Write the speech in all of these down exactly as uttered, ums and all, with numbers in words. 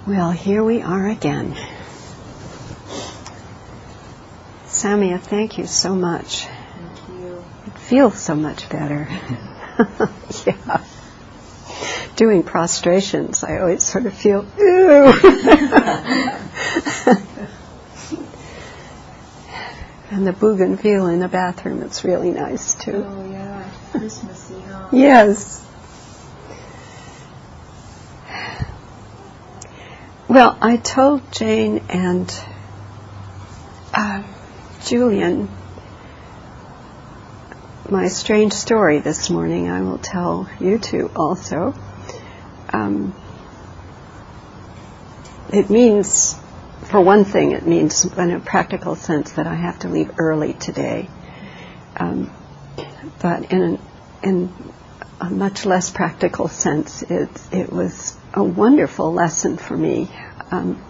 Well, here we are again. Samia, thank you so much. Thank you. It feels so much better. Yeah. Doing prostrations, I always sort of feel, ooh. And the bougainville in the bathroom, it's really nice too. Oh, yeah. Christmassy, huh? Yes. Well, I told Jane and uh, Julian my strange story this morning. I will tell you two also. Um, it means, for one thing, it means in a practical sense that I have to leave early today. Um, but in, an, in a much less practical sense, it, it was a wonderful lesson for me. Um,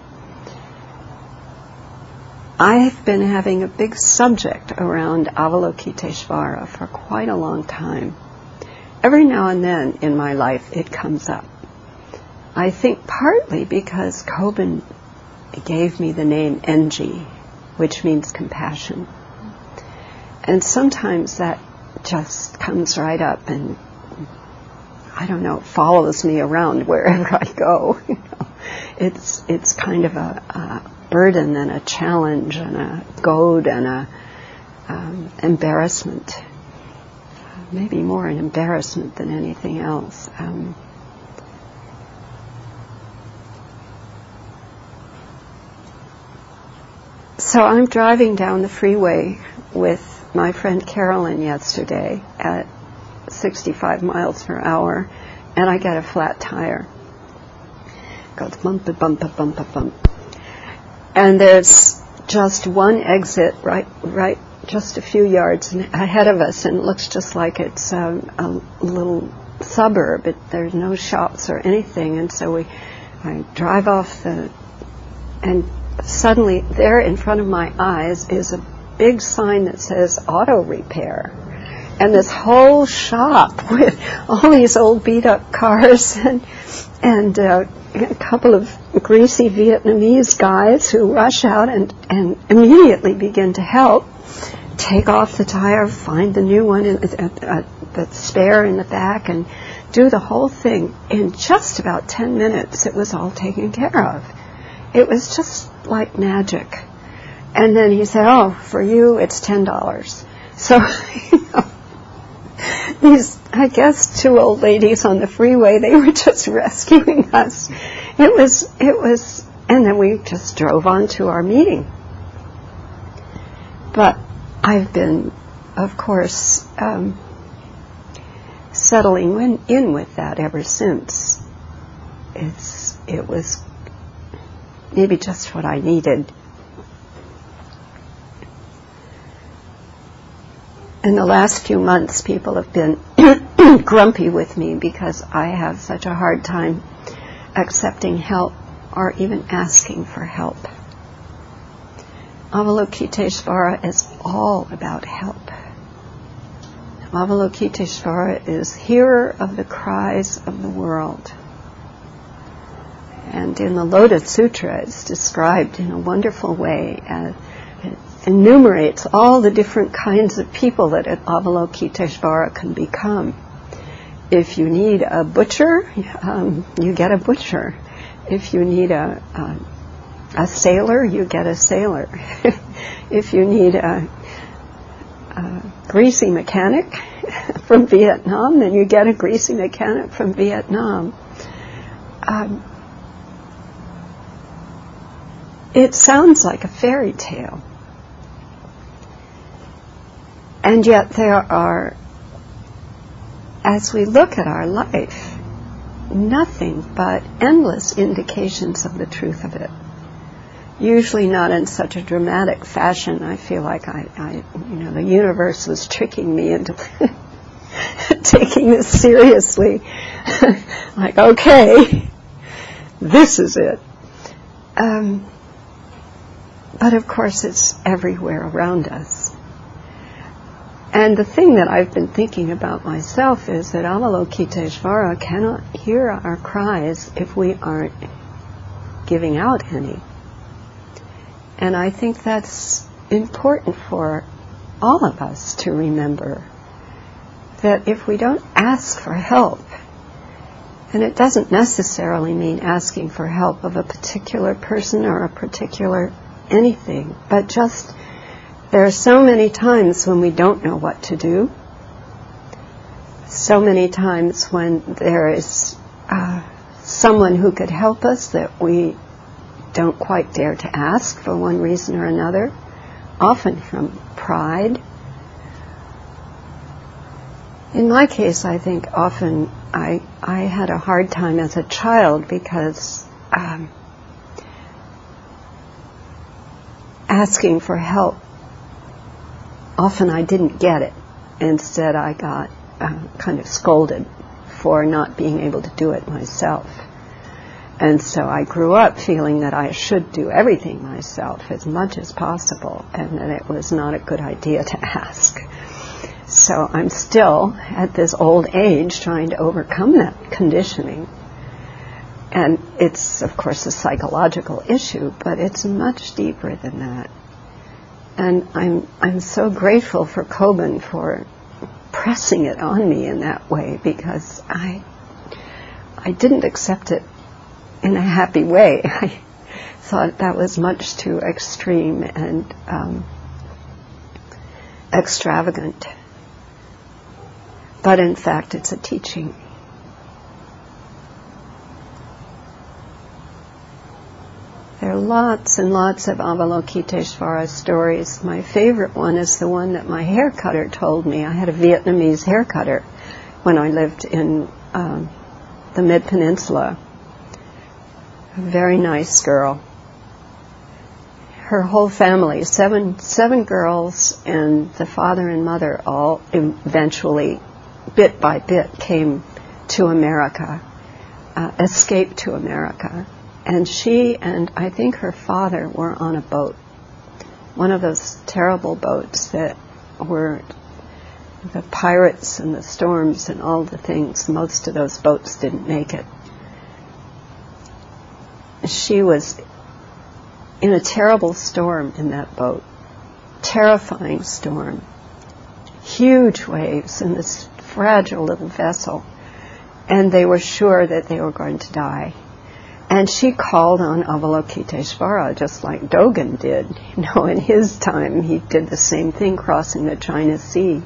I've been having a big subject around Avalokiteshvara for quite a long time. Every now and then in my life it comes up. I think partly because Kobun gave me the name Enji, which means compassion. And sometimes that just comes right up and, I don't know, follows me around wherever I go. You know, it's it's kind of a, a burden and a challenge and a goad and a um, embarrassment. Maybe more an embarrassment than anything else. Um, so I'm driving down the freeway with my friend Carolyn yesterday at sixty-five miles per hour, and I get a flat tire. It goes bump, bump, bump, bump, bump. And there's just one exit right, right, just a few yards ahead of us, and it looks just like it's um, a little suburb. It, there's no shops or anything, and so we, I drive off the, and suddenly there in front of my eyes is a big sign that says auto repair, and this whole shop with all these old beat-up cars and and uh, a couple of greasy Vietnamese guys who rush out and, and immediately begin to help take off the tire, find the new one, in, uh, uh, the spare in the back, and do the whole thing. In just about ten minutes, it was all taken care of. It was just like magic. And then he said, oh, for you, it's ten dollars. So, you know, these, I guess, two old ladies on the freeway, they were just rescuing us. It was, it was, and then we just drove on to our meeting. But I've been, of course, um, settling in, in with that ever since. It's, it was maybe just what I needed. In the last few months, people have been grumpy with me because I have such a hard time accepting help or even asking for help. Avalokiteshvara is all about help. Avalokiteshvara is hearer of the cries of the world. And in the Lotus Sutra, it's described in a wonderful way as it enumerates all the different kinds of people that Avalokiteshvara can become. If you need a butcher, um, you get a butcher. If you need a, a, a sailor, you get a sailor. If you need a, a greasy mechanic from Vietnam, then you get a greasy mechanic from Vietnam. Um, it sounds like a fairy tale. And yet there are, as we look at our life, nothing but endless indications of the truth of it. Usually not in such a dramatic fashion. I feel like I, I you know, the universe was tricking me into taking this seriously. Like, okay, this is it. Um, but of course it's everywhere around us. And the thing that I've been thinking about myself is that Avalokiteshvara cannot hear our cries if we aren't giving out any. And I think that's important for all of us to remember, that if we don't ask for help, and it doesn't necessarily mean asking for help of a particular person or a particular anything, but just there are so many times when we don't know what to do, so many times when there is uh, someone who could help us that we don't quite dare to ask for one reason or another, often from pride. In my case, I think often I I had a hard time as a child because um, asking for help, often I didn't get it. Instead, I got uh, kind of scolded for not being able to do it myself. And so I grew up feeling that I should do everything myself as much as possible, and that it was not a good idea to ask. So I'm still, at this old age, trying to overcome that conditioning. And it's, of course, a psychological issue, but it's much deeper than that. And I'm I'm so grateful for Kobun for pressing it on me in that way, because I I didn't accept it in a happy way. I thought that was much too extreme and um, extravagant. But in fact, it's a teaching. There are lots and lots of Avalokiteshvara stories. My favorite one is the one that my hair cutter told me. I had a Vietnamese hair cutter when I lived in um, the Mid-Peninsula. A very nice girl. Her whole family, seven seven girls, and the father and mother all eventually, bit by bit, came to America, uh, escaped to America. And she and I think her father were on a boat, one of those terrible boats that were the pirates and the storms and all the things. Most of those boats didn't make it. She was in a terrible storm in that boat, terrifying storm, huge waves in this fragile little vessel, and they were sure that they were going to die. And she called on Avalokiteshvara, just like Dogen did. You know, in his time, he did the same thing, crossing the China Sea.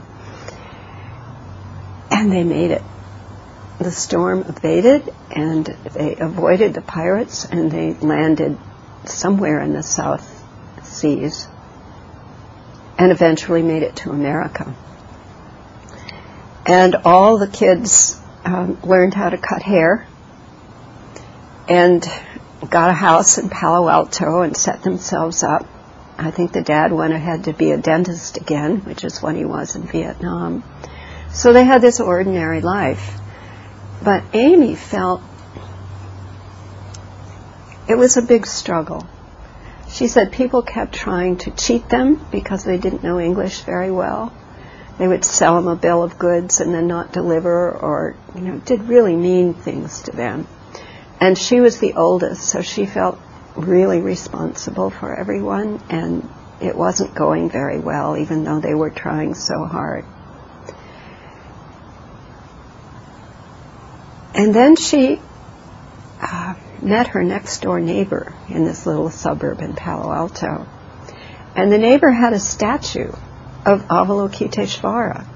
And they made it. The storm abated, and they avoided the pirates, and they landed somewhere in the South Seas, and eventually made it to America. And all the kids um, learned how to cut hair, and got a house in Palo Alto and set themselves up. I think the dad went ahead to be a dentist again, which is what he was in Vietnam. So they had this ordinary life. But Amy felt it was a big struggle. She said people kept trying to cheat them because they didn't know English very well. They would sell them a bill of goods and then not deliver, or, you know, did really mean things to them. And she was the oldest, so she felt really responsible for everyone, and it wasn't going very well, even though they were trying so hard. And then she uh, met her next-door neighbor in this little suburb in Palo Alto. And the neighbor had a statue of Avalokiteshvara.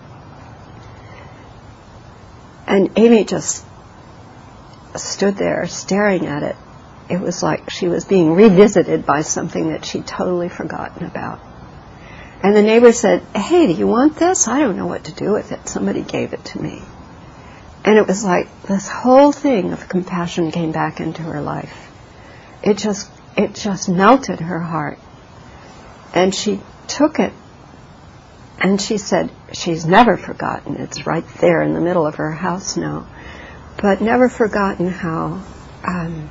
And Amy just stood there staring at it. It was like she was being revisited by something that she'd totally forgotten about. And the neighbor said, "Hey, do you want this? I don't know what to do with it. Somebody gave it to me." And it was like this whole thing of compassion came back into her life. It just, it just melted her heart. And she took it, and she said she's never forgotten. It's right there in the middle of her house now. But never forgotten how um,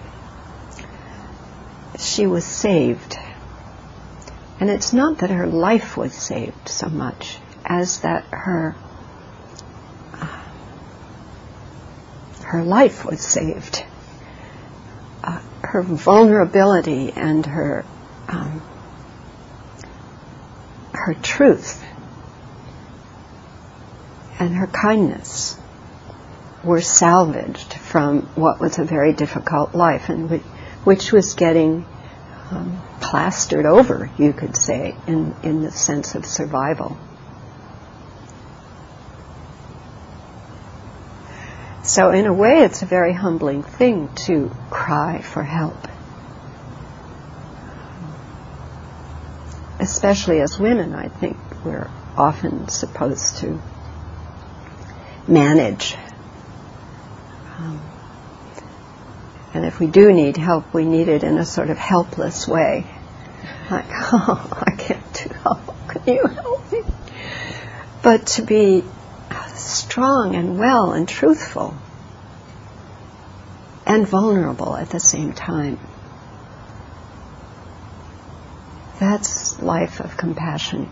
she was saved. And it's not that her life was saved so much as that her uh, her life was saved. Uh, her vulnerability and her um, her truth and her kindness were salvaged from what was a very difficult life, and which, which was getting um, plastered over, you could say, in, in the sense of survival. So in a way, it's a very humbling thing to cry for help. Especially as women, I think we're often supposed to manage. Um, and if we do need help, we need it in a sort of helpless way. Like, oh, I can't do help. Can you help me? But to be strong and well and truthful and vulnerable at the same time. That's life of compassion.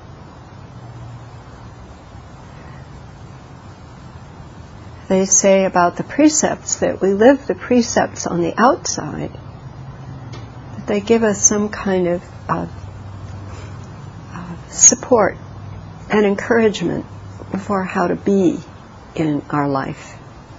They say about the precepts that we live the precepts on the outside, that they give us some kind of uh, uh, support and encouragement for how to be in our life.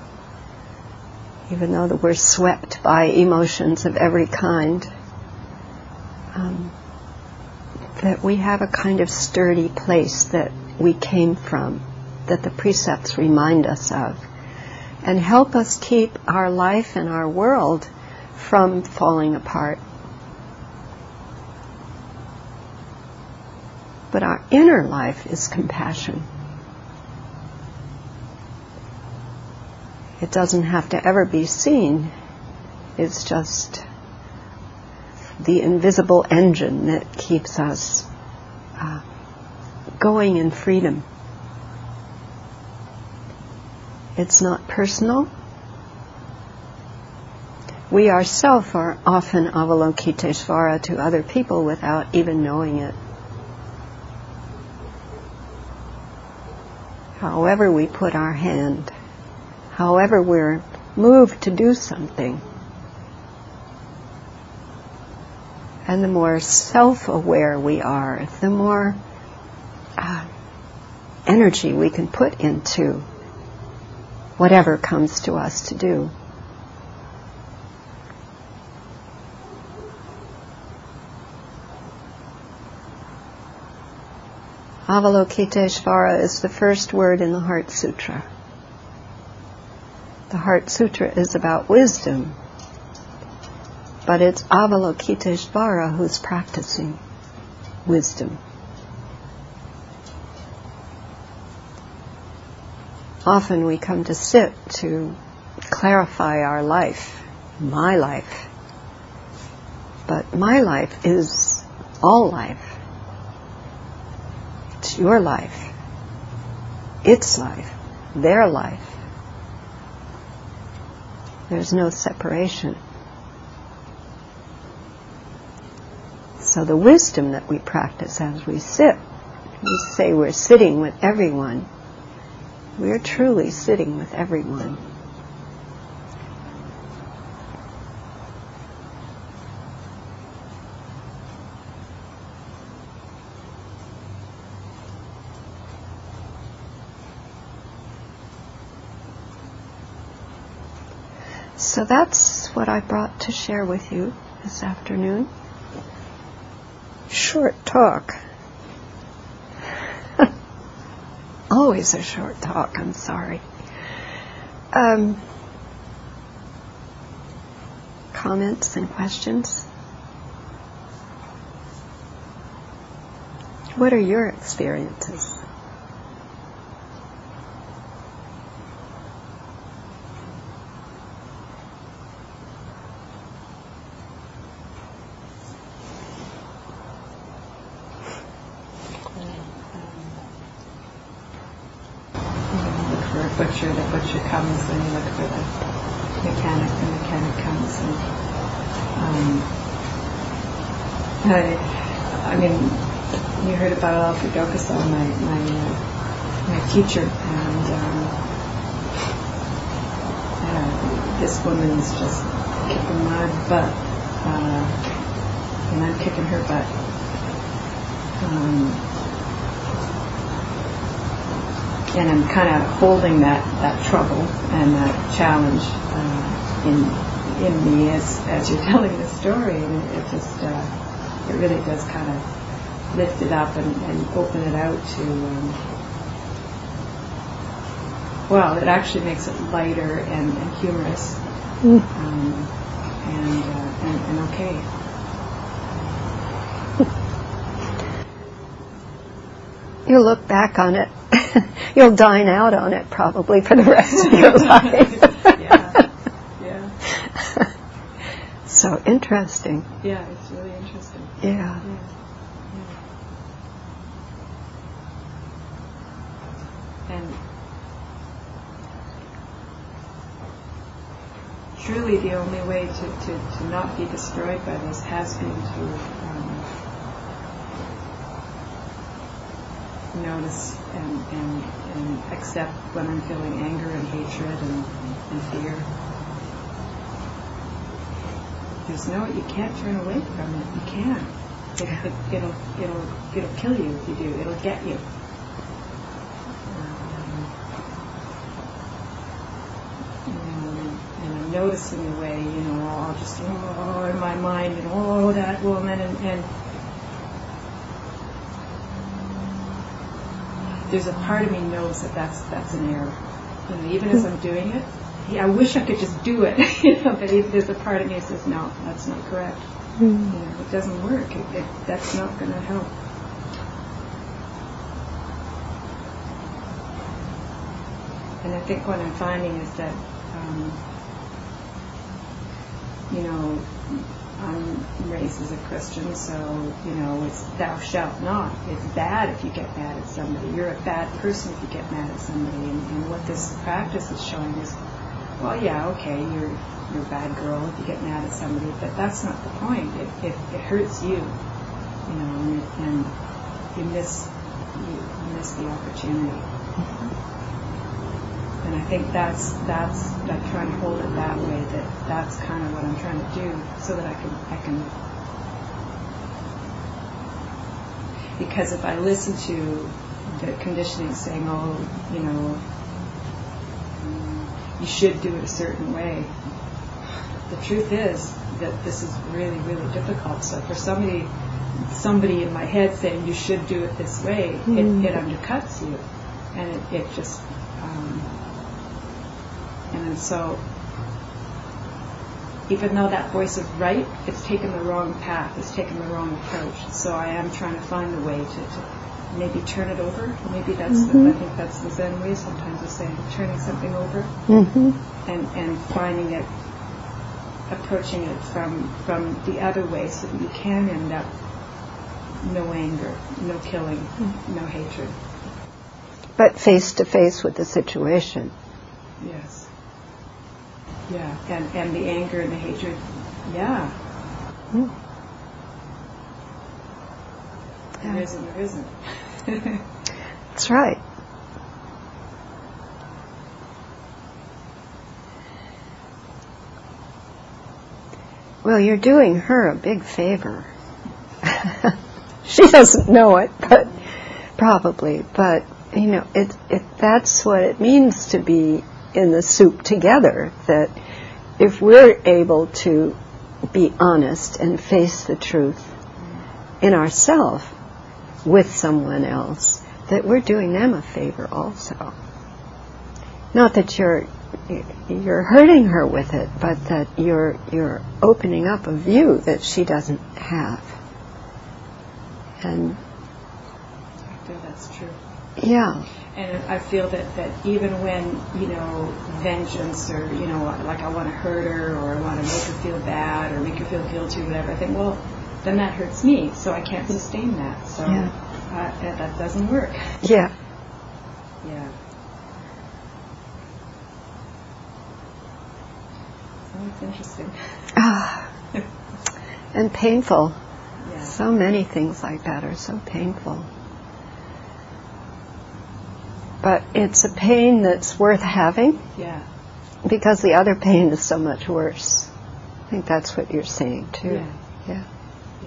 Even though that we're swept by emotions of every kind, um, that we have a kind of sturdy place that we came from, that the precepts remind us of, and help us keep our life and our world from falling apart. But our inner life is compassion. It doesn't have to ever be seen. It's just the invisible engine that keeps us uh, going in freedom. It's not personal. We ourselves are often Avalokiteshvara to other people without even knowing it. However we put our hand, however we're moved to do something, and the more self-aware we are, the more uh, energy we can put into whatever comes to us to do. Avalokiteshvara is the first word in the Heart Sutra. The Heart Sutra is about wisdom, but it's Avalokiteshvara who's practicing wisdom. Often we come to sit to clarify our life, my life. But my life is all life. It's your life, its life, their life. There's no separation. So the wisdom that we practice as we sit, we say we're sitting with everyone. We're truly sitting with everyone. So that's what I brought to share with you this afternoon. Short talk. Always a short talk, I'm sorry. Um, comments and questions? What are your experiences? Butcher, the butcher comes, and you look for the mechanic, the mechanic comes, and um, I, I mean, you heard about Alfred Dokusa, my my uh, my teacher, and um, uh, this woman's just kicking my butt, uh, and I'm kicking her butt. Um, and I'm kind of holding that, that trouble and that challenge uh, in in me as as you're telling the story, and it, it just uh, it really does kind of lift it up and, and open it out to. Um, well, it actually makes it lighter and, and humorous, mm. um, and, uh, and and okay. You look back on it, you'll dine out on it probably for the rest of your life. yeah, yeah. So interesting. Yeah, it's really interesting. Yeah. yeah. yeah. And truly the only way to, to, to not be destroyed by this has been to um, notice and, and, and accept when I'm feeling anger and hatred and, and fear. There's no, you can't turn away from it. You can't. It, it, it'll, it'll, it'll kill you if you do. It'll get you. Um, and, and I'm noticing the way, you know, I'll just, oh, in my mind, and oh, that woman, and, and there's a part of me knows that that's that's an error. You know, even as I'm doing it, yeah, I wish I could just do it. You know, but it, there's a part of me that says, no, that's not correct. Mm-hmm. You know, it doesn't work. It, it, that's not going to help. And I think what I'm finding is that, um, you know, I'm raised as a Christian, so, you know, it's thou shalt not. It's bad if you get mad at somebody. You're a bad person if you get mad at somebody. And, and what this practice is showing is, well, yeah, okay, you're you're a bad girl if you get mad at somebody, but that's not the point. It it, it hurts you, you know, and, it, and you miss you, you miss the opportunity. And I think that's that's like trying to hold it that way. That that's kind of what I'm trying to do, so that I can I can. Because if I listen to the conditioning saying, oh, you know, you should do it a certain way, the truth is that this is really really difficult. So for somebody somebody in my head saying you should do it this way, mm. it, it undercuts you, and it, it just. Um, And so, even though that voice is right, it's taken the wrong path, it's taken the wrong approach. So I am trying to find a way to, to maybe turn it over. Maybe that's, mm-hmm. the, I think that's the Zen way sometimes of saying, turning something over, mm-hmm. and, and finding it, approaching it from, from the other way so that you can end up no anger, no killing, mm-hmm. no hatred. But face to face with the situation. Yes. Yeah, and, and the anger and the hatred, yeah. Mm. There is and there isn't. That's right. Well, you're doing her a big favor. She doesn't know it, but probably. But, you know, it, it, that's what it means to be in the soup together, that if we're able to be honest and face the truth in ourselves with someone else, that we're doing them a favor also. Not that you're you're hurting her with it, but that you're you're opening up a view that she doesn't have. And I feel that's true. Yeah. And I feel that, that even when, you know, vengeance or, you know, like I want to hurt her or I want to make her feel bad or make her feel guilty or whatever, I think, well, then that hurts me, so I can't sustain that. So yeah. uh, that doesn't work. Yeah. Yeah. Oh, it's interesting. Ah. And painful. Yeah. So many things like that are so painful. But it's a pain that's worth having. Yeah. Because the other pain is so much worse. I think that's what you're saying too. Yeah. Yeah. Yeah.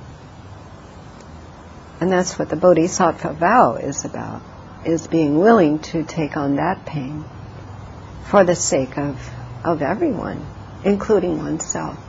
And that's what the Bodhisattva vow is about, is being willing to take on that pain for the sake of, of everyone, including oneself.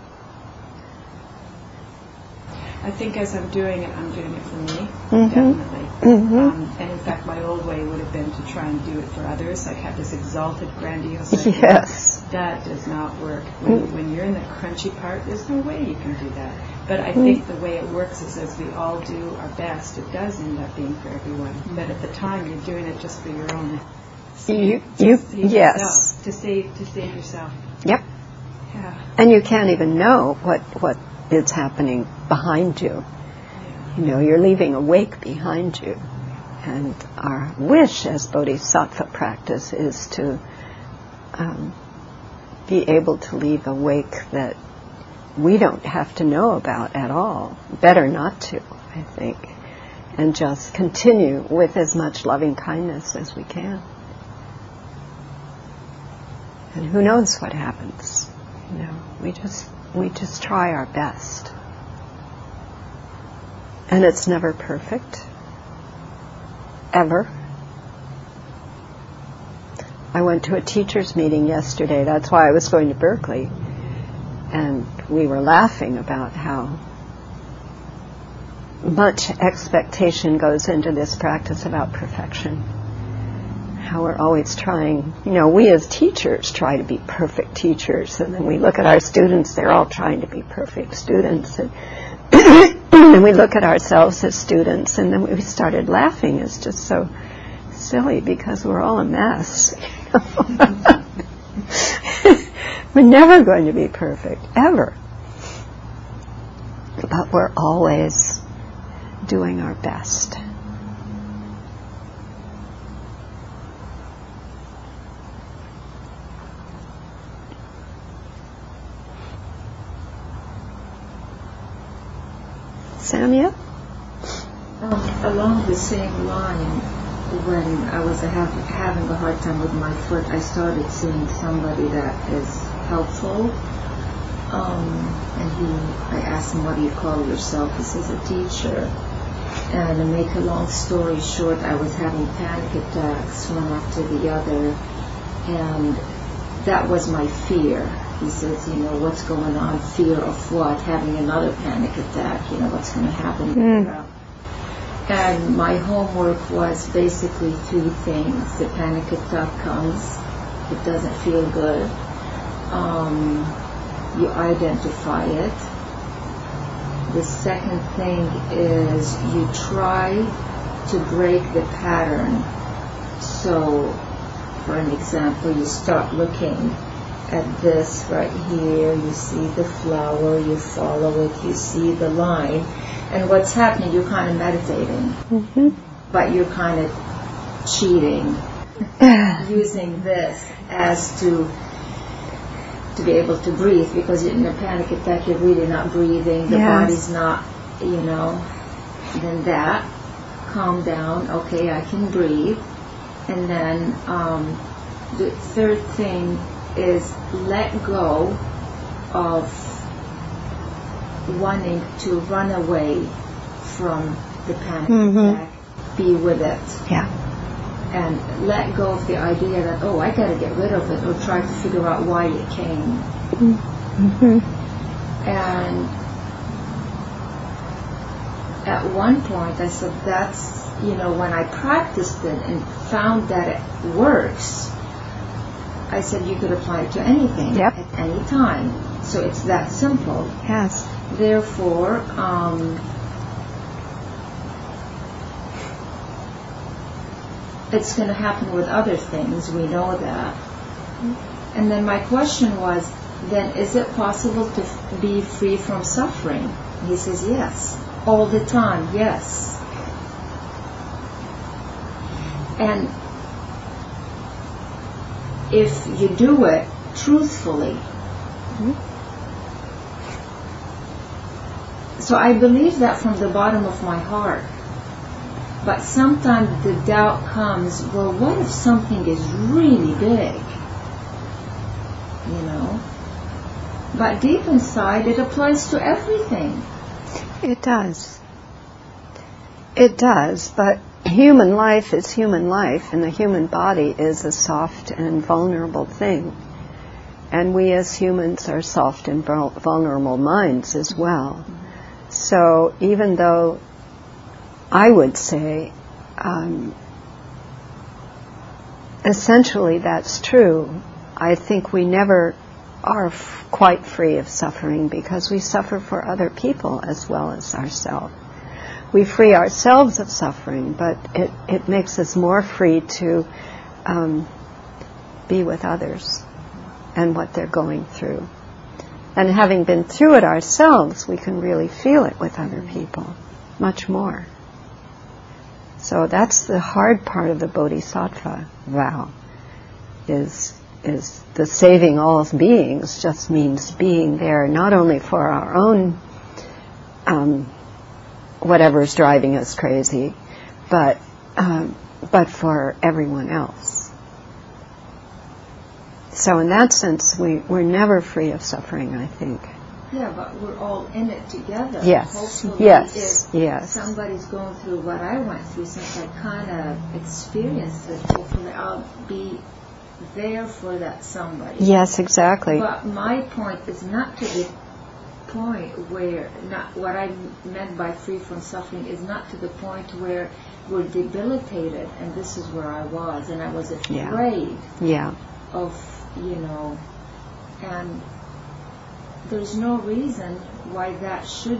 I think as I'm doing it, I'm doing it for me, Mm-hmm. definitely. Mm-hmm. Um, and in fact, my old way would have been to try and do it for others, like have this exalted, grandiose idea. Yes. That does not work. When, Mm. when you're in the crunchy part, there's no way you can do that. But I think the way it works is as we all do our best, it does end up being for everyone. But at the time, you're doing it just for your own. You, to you, save yes. yourself, to save to save yourself. Yep. Yeah. And you can't even know what, what is happening behind you. You know, you're leaving a wake behind you. And our wish as Bodhisattva practice is to um, be able to leave a wake that we don't have to know about at all. Better not to, I think. And just continue with as much loving kindness as we can. And who knows what happens? You know, we just we just try our best. And it's never perfect. Ever. I went to a teachers' meeting yesterday. That's why I was going to Berkeley. And we were laughing about how much expectation goes into this practice about perfection. How we're always trying, you know, we as teachers try to be perfect teachers, and then we look at our students, they're all trying to be perfect students. And and we look at ourselves as students, and then we started laughing. It's just so silly because we're all a mess. We're never going to be perfect, ever. But we're always doing our best. Samia? Um, along the same line, when I was have, having a hard time with my foot, I started seeing somebody that is helpful. Um, and he, I asked him, what do you call yourself? He says, a teacher. And to make a long story short, I was having panic attacks one after the other. And that was my fear. He says, you know, what's going on? Fear of what? Having another panic attack. You know, what's going to happen? Mm. And my homework was basically two things. The panic attack comes. It doesn't feel good. Um, you identify it. The second thing is you try to break the pattern. So, for an example, you start looking at this right here, you see the flower, you follow it, you see the line, and what's happening, you're kind of meditating, Mm-hmm. but you're kind of cheating, using this as to to be able to breathe, because in a panic attack you're really not breathing, the Yes. body's not, you know, then that, calm down, okay, I can breathe, and then um, the third thing is let go of wanting to run away from the panic Mm-hmm. attack, be with it. Yeah. And let go of the idea that, oh, I got to get rid of it, or try to figure out why it came. Mm-hmm. And at one point I said, that's, you know, when I practiced it and found that it works, I said you could apply it to anything, Yep. at any time. So it's that simple. Yes. Therefore, um, it's going to happen with other things. We know that. And then my question was, then is it possible to f- be free from suffering? And he says, yes. All the time, yes. And if you do it truthfully. Mm-hmm. So I believe that from the bottom of my heart. But sometimes the doubt comes, well, what if something is really big? You know? But deep inside, it applies to everything. It does. It does, but human life is human life, and the human body is a soft and vulnerable thing. And we as humans are soft and vulnerable minds as well. So even though I would say um, essentially that's true, I think we never are f- quite free of suffering because we suffer for other people as well as ourselves. We free ourselves of suffering, but it, it makes us more free to um, be with others and what they're going through. And having been through it ourselves, we can really feel it with other people much more. So that's the hard part of the Bodhisattva vow, is is the saving all beings just means being there not only for our own um, whatever's driving us crazy, but um, but for everyone else. So in that sense, we, we're never free of suffering, I think. Yeah, but we're all in it together. Yes, Hopefully yes, if yes. somebody's going through what I went through, since I kind of experienced it, hopefully I'll be there for that somebody. Yes, exactly. But my point is not to the point where, not what I meant by free from suffering is not to the point where we're debilitated, and this is where I was, and I was afraid yeah. Yeah. of, you know, and there's no reason why that should,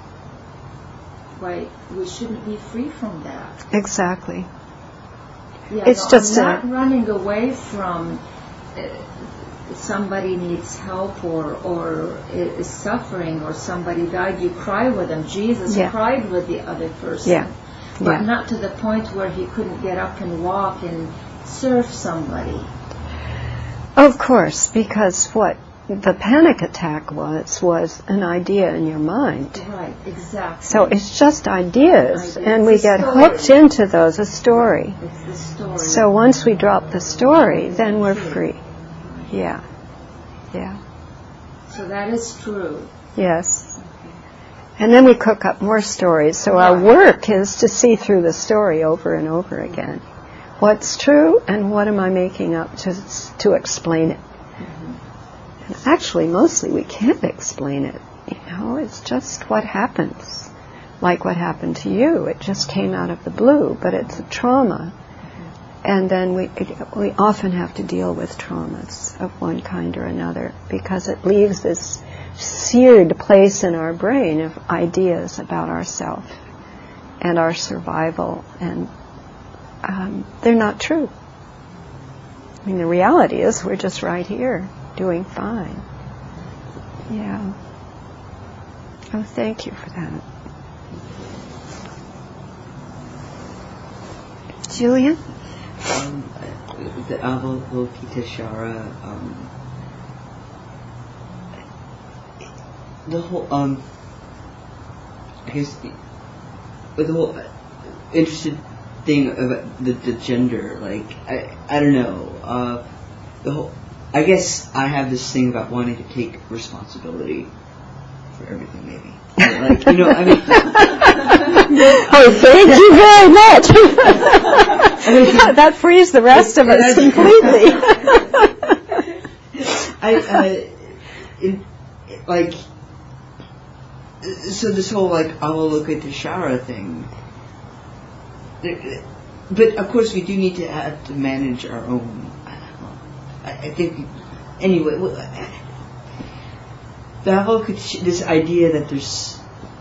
why we shouldn't be free from that. Exactly. Yeah, it's no, just I'm not a, running away from uh, somebody needs help or or is suffering or somebody died. You cry with them. Jesus yeah. cried with the other person, yeah. but yeah. not to the point where he couldn't get up and walk and serve somebody. Of course, because what the panic attack was was an idea in your mind. Right, exactly. So it's just ideas, Ideas. and we It's a get story. hooked into those, a story. It's the story. So once we drop the story, then we're free. Yeah. Yeah. So that is true. Yes. And then we cook up more stories. So our Right. work is to see through the story over and over again. What's true and what am I making up to to explain it? Mm-hmm. And actually, mostly we can't explain it. You know, it's just what happens. Like what happened to you. It just came out of the blue, but it's a trauma. And then we we often have to deal with traumas of one kind or another because it leaves this seared place in our brain of ideas about ourselves and our survival, and um, they're not true. I mean, the reality is we're just right here doing fine. Yeah. Oh, thank you for that. Julian? Um, the Avalokiteshvara, um, the whole, um, I guess, the, with the whole interested thing about the, the gender, like, I, I don't know, uh, the whole, I guess I have this thing about wanting to take responsibility for everything, maybe. Like, you know, I mean... Oh, thank you very much. That frees the rest of us completely. I, uh, it, like, so this whole, like, Avalokiteshvara thing, but of course we do need to have to manage our own, I don't know, I, I think, anyway, well, the Avalokiteshvara, this idea that there's,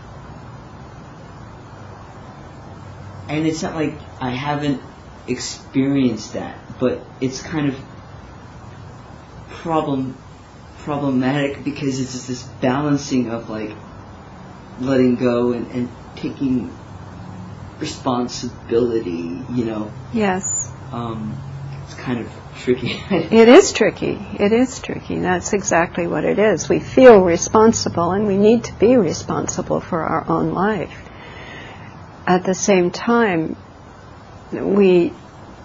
and it's not like I haven't experienced that, but it's kind of problem problematic because it's just this balancing of like letting go and, and taking responsibility, you know. Yes. Um, it's kind of tricky. It is tricky. It is tricky. That's exactly what it is. We feel responsible, and we need to be responsible for our own life. At the same time, we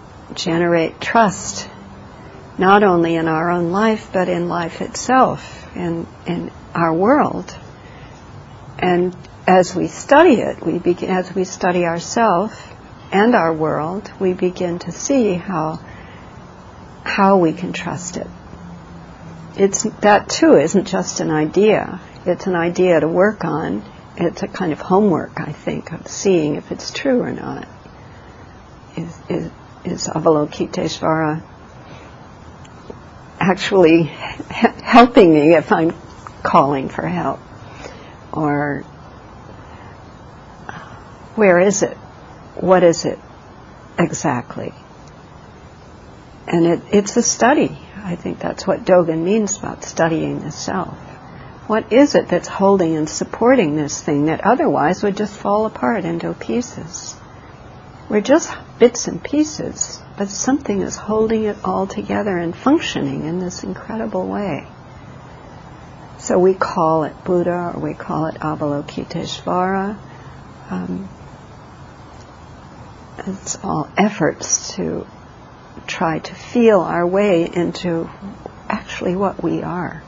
generate trust, not only in our own life, but in life itself. in in our world. And as we study it, we begin, as we study ourselves and our world, we begin to see how how we can trust it. It's that too isn't just an idea. It's an idea to work on. It's a kind of homework, I think, of seeing if it's true or not. Is is, is Avalokiteshvara actually he- helping me if I'm calling for help? Or where is it? What is it exactly? And it, it's a study. I think that's what Dogen means about studying the self. What is it that's holding and supporting this thing that otherwise would just fall apart into pieces? We're just bits and pieces, but something is holding it all together and functioning in this incredible way. So we call it Buddha, or we call it Avalokiteshvara. Um, it's all efforts to try to feel our way into actually what we are,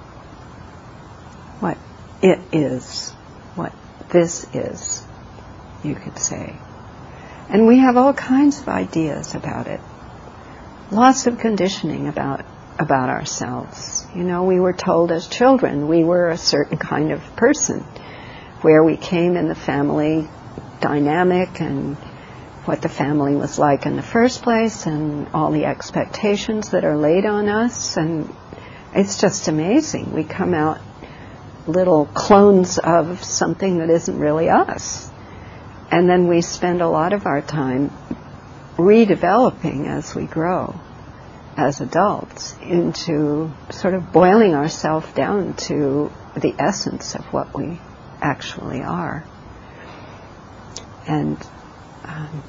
what it is, what this is, you could say. And we have all kinds of ideas about it. Lots of conditioning about about ourselves. You know, we were told as children we were a certain kind of person, where we came in the family dynamic and what the family was like in the first place and all the expectations that are laid on us. And it's just amazing. We come out little clones of something that isn't really us. And then we spend a lot of our time redeveloping as we grow as adults into sort of boiling ourselves down to the essence of what we actually are. And um,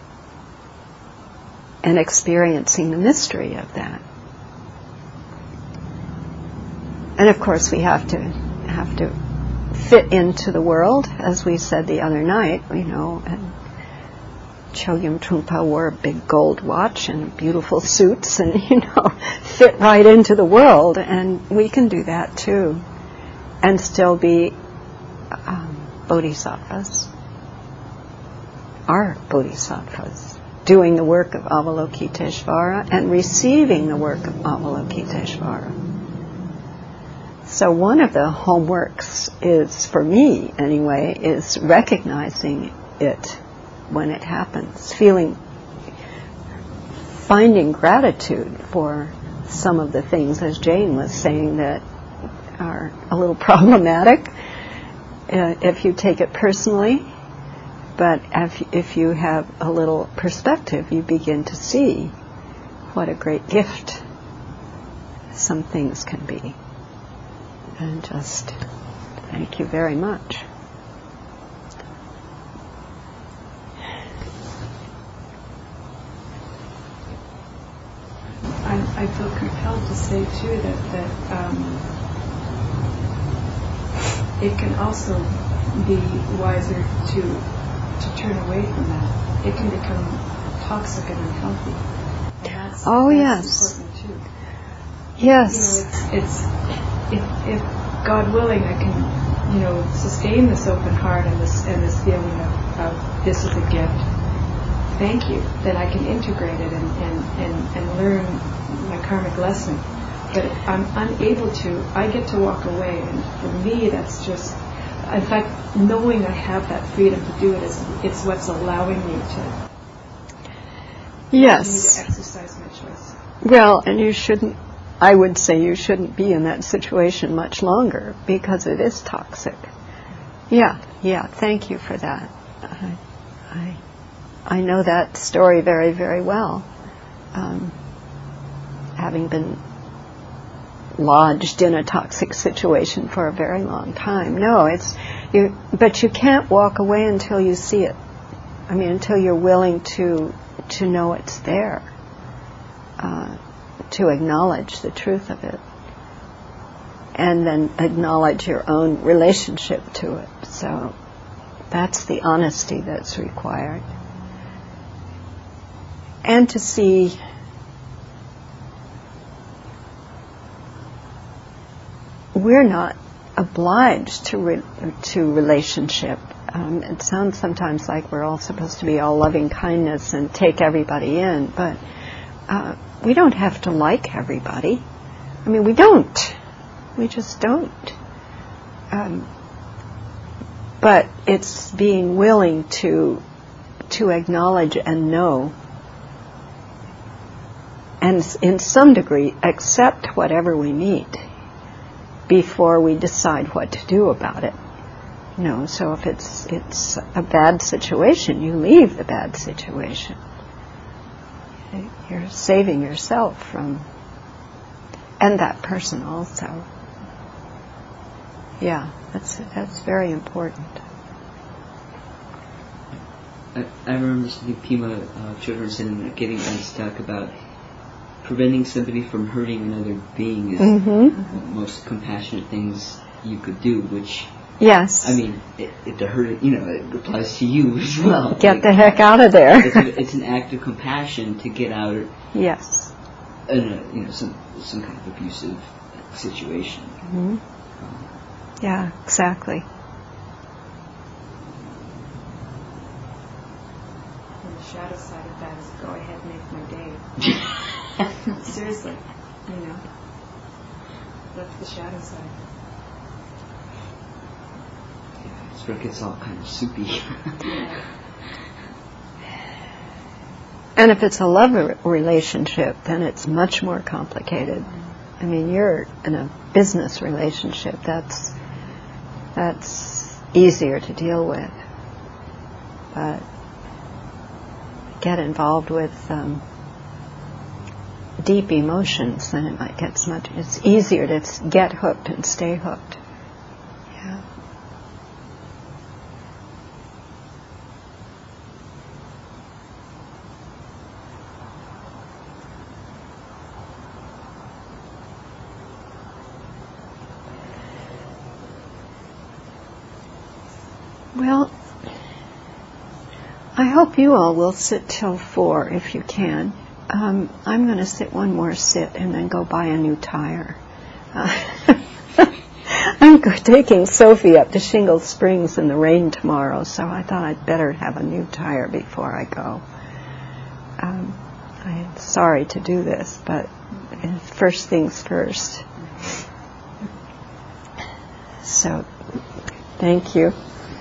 and experiencing the mystery of that. And of course we have to have to fit into the world, as we said the other night, you know, and Chogyam Trungpa wore a big gold watch and beautiful suits and, you know, fit right into the world, and we can do that too and still be um, bodhisattvas, our bodhisattvas, doing the work of Avalokiteshvara and receiving the work of Avalokiteshvara. So one of the homeworks is, for me anyway, is recognizing it when it happens, feeling, finding gratitude for some of the things, as Jane was saying, that are a little problematic uh, if you take it personally. But if, if you have a little perspective, you begin to see what a great gift some things can be. And just thank you very much. I, I feel compelled to say too that, that um, it can also be wiser to to turn away from that. It can become toxic and unhealthy. And that's, oh that's yes. important too. Yes. You know, it's, it's if, if God willing, I can, you know, sustain this open heart and this and this feeling of, of this is a gift. Thank you. Then I can integrate it and, and, and, and learn my karmic lesson. But I'm unable to. I get to walk away, and for me, that's just. In fact, knowing I have that freedom to do it is it's what's allowing me to. Yes. To exercise my choice. Well, and you shouldn't. I would say you shouldn't be in that situation much longer because it is toxic. Yeah, yeah. Thank you for that. I, I, I know that story very, very well. Um, having been lodged in a toxic situation for a very long time. No, it's you. But you can't walk away until you see it. I mean, until you're willing to to know it's there. Uh, to acknowledge the truth of it, and then acknowledge your own relationship to it. So that's the honesty that's required. And to see we're not obliged to re- to relationship. Um, it sounds sometimes like we're all supposed to be all loving kindness and take everybody in, but uh, we don't have to like everybody. I mean, we don't. We just don't. Um, but it's being willing to to acknowledge and know, and in some degree accept whatever we meet before we decide what to do about it. You know, so if it's it's a bad situation, you leave the bad situation. You're saving yourself from, and that person also. Yeah, that's that's very important. I, I remember listening to Pima uh, Childrenson getting unstuck about preventing somebody from hurting another being is Mm-hmm. the most compassionate things you could do, which, Yes. I mean, it, it, to hurt, you know, it applies to you as well. Get like, the heck out of there. it's, a, it's an act of compassion to get out Yes. in a, you know, some some kind of abusive situation. Mm-hmm. Um, Yeah, exactly. And the shadow side of that is go ahead and make my day. Seriously, you know. That's the shadow side. yeah, it's where it gets all kind of soupy. And if it's a love re- relationship, then it's much more complicated. I mean, you're in a business relationship. That's that's easier to deal with. But get involved with um, deep emotions, then it might get much. It's easier to s- get hooked and stay hooked. Yeah. Well, I hope you all will sit till four if you can. Um, I'm going to sit one more sit and then go buy a new tire. Uh, I'm go- taking Sophie up to Shingle Springs in the rain tomorrow, so I thought I'd better have a new tire before I go. Um, I'm sorry to do this, but first things first. So, thank you.